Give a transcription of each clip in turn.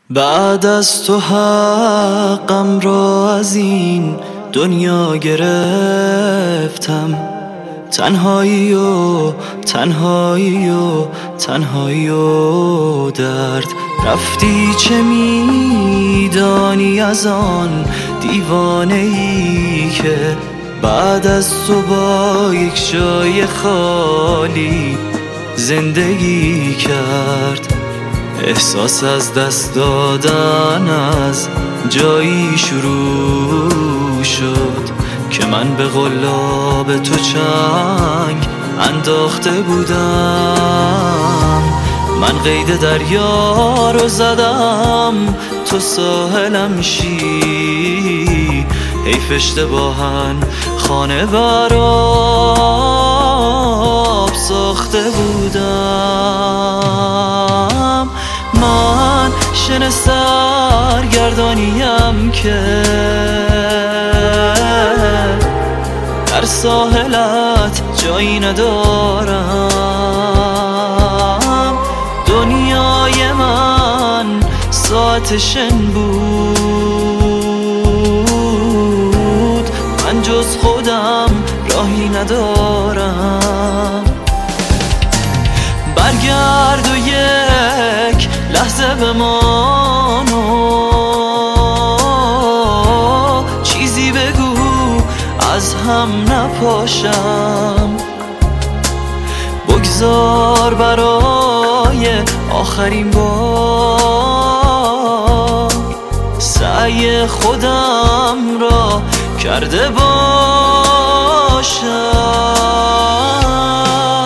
بعد از تو حقم را از این دنیا گرفتم، تنهایی و تنهایی و تنهایی و درد. رفتی چه میدانی از آن دیوانه ای که بعد از تو با یک جای خالی زندگی کرد. احساس از دست دادن از جایی شروع شد که من به قلاب تو چنگ انداخته بودم. من قید دریا رو زدم، تو ساحلم شی. حیف اشتباهن خانه براب ساخته بودم. من شن سرگردانیم که در ساحلت جایی ندارم. دنیای من ساعت شن بود، من جز خودم راهی ندارم. برگرد و یک لحظه بمان و چیزی بگو از هم نپاشم. بگذار برای آخرین بار سعی خودم را کرده باشم.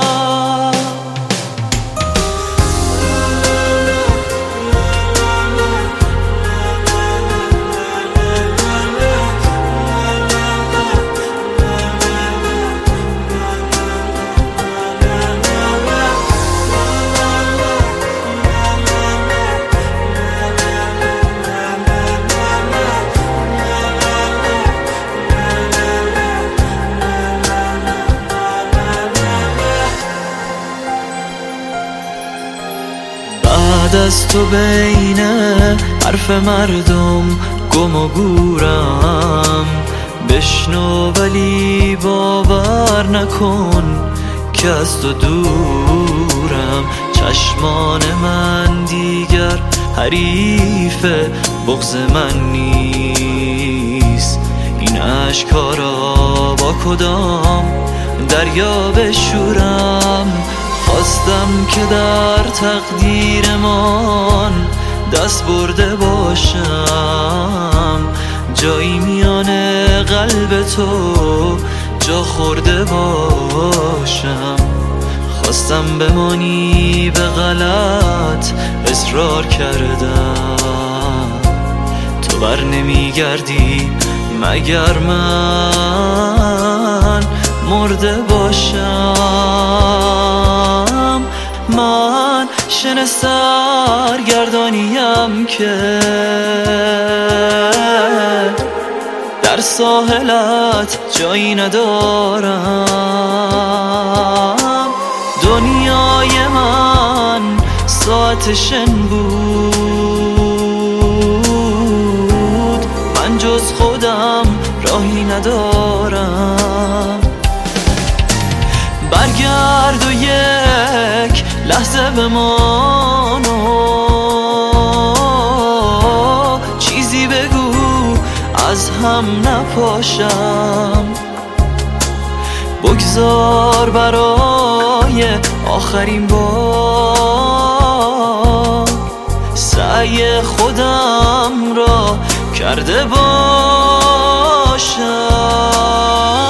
بعد از تو بین حرف مردم گم و گورم. بشنو ولی باور نکن که از تو دورم. چشمان من دیگر حریف بغض من نیست. این اشک‌ها را با کدام دریا بشورم؟ خواستم که در تقدیرمان دست برده باشم، جایی میان قلب تو جا خورده باشم. خواستم بمانی به غلط اصرار کردم، تو بر نمیگردی مگر من مرده باشم. من شن سرگردانیم که در ساحلت جایی ندارم. دنیای من ساعت شن بود، من جز خودم راهی ندارم. برگرد و یک لحظه بمان و چیزی بگو از هم نپاشم. بگذار برای آخرین بار سعی خودم را کرده باشم.